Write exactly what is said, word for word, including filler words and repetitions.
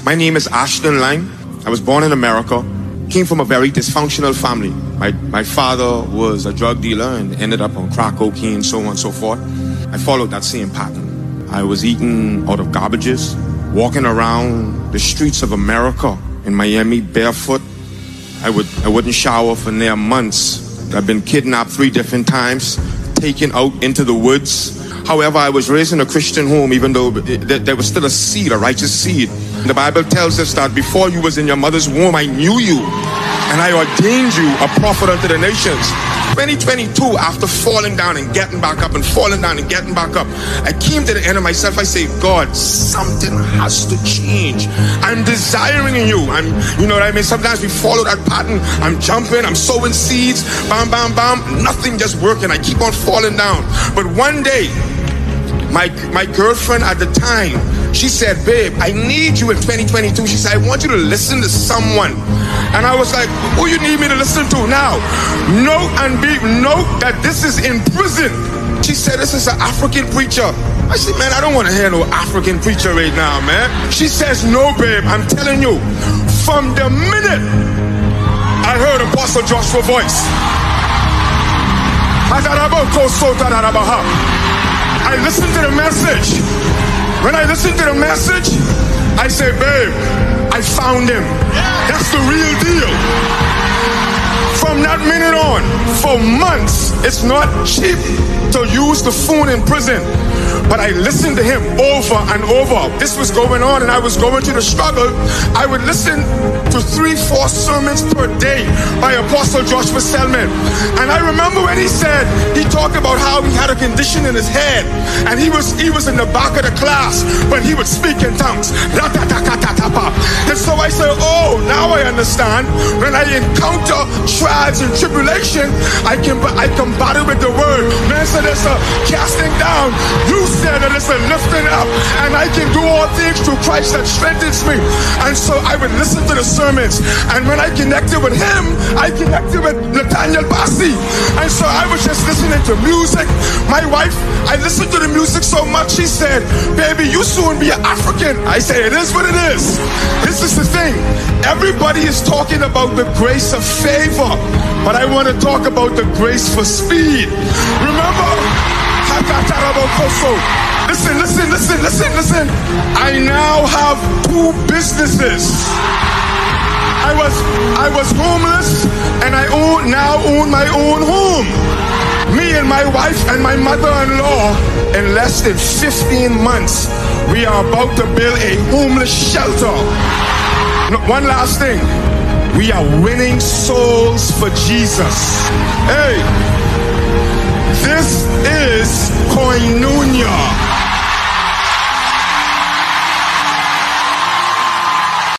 My name is Ashton Lang. I was born in America. Came from a very dysfunctional family. My, my father was a drug dealer and ended up on crack cocaine, so on and so forth. I followed that same pattern. I was eating out of garbages, walking around the streets of America in Miami barefoot. I, would, I wouldn't shower for near months. I've been kidnapped three different times, taken out into the woods. However, I was raised in a Christian home, even though there was still a seed, a righteous seed. The Bible tells us that before you was in your mother's womb, I knew you, and I ordained you a prophet unto the nations. twenty twenty-two, after falling down and getting back up and falling down and getting back up, I came to the end of myself. I say, God, something has to change. I'm desiring in you. I'm, you know what I mean? Sometimes we follow that pattern. I'm jumping, I'm sowing seeds, bam, bam, bam. Nothing just working. I keep on falling down. But one day, my my girlfriend at the time, she said, babe, I need you in twenty twenty-two. She said, I want you to listen to someone. And I was like, who you need me to listen to now? Note and be note that this is in prison. She said, this is an African preacher. I said, man, I don't want to hear no African preacher right now, man. She says, no, babe, I'm telling you, from the minute I heard Apostle Joshua's voice, I listened to the message. When I listened to the message, I say, babe, I found him. That's the real deal. From that minute on, for months, it's not cheap to use the phone in prison. But I listened to him over and over. This was going on and I was going through the struggle. I would listen to three, four sermons per day by Apostle Joshua Selman. And I remember when he said, he talked about how he had a condition in his head. And he was he was in the back of the class, but he would speak in tongues. And so I said, oh, now I understand. When I encounter trials and tribulation, I can I combat it with the word. Man said there's a casting down. You said that it's a lifting up, and I can do all things through Christ that strengthens me. And so I would listen to the sermons, and when I connected with him, I connected with Nathaniel Bassey. And so I was just listening to music. My wife, I listened to the music so much, she said, baby, you soon be an African. I say, it is what it is. This is the thing. Everybody is talking about the grace of favor, but I want to talk about the grace for speed. Remember, listen, listen, listen, listen, listen. I now have two businesses. I was I was homeless, and I own now own my own home. Me and my wife and my mother-in-law, in less than fifteen months, we are about to build a homeless shelter. One last thing. We are winning souls for Jesus. Hey.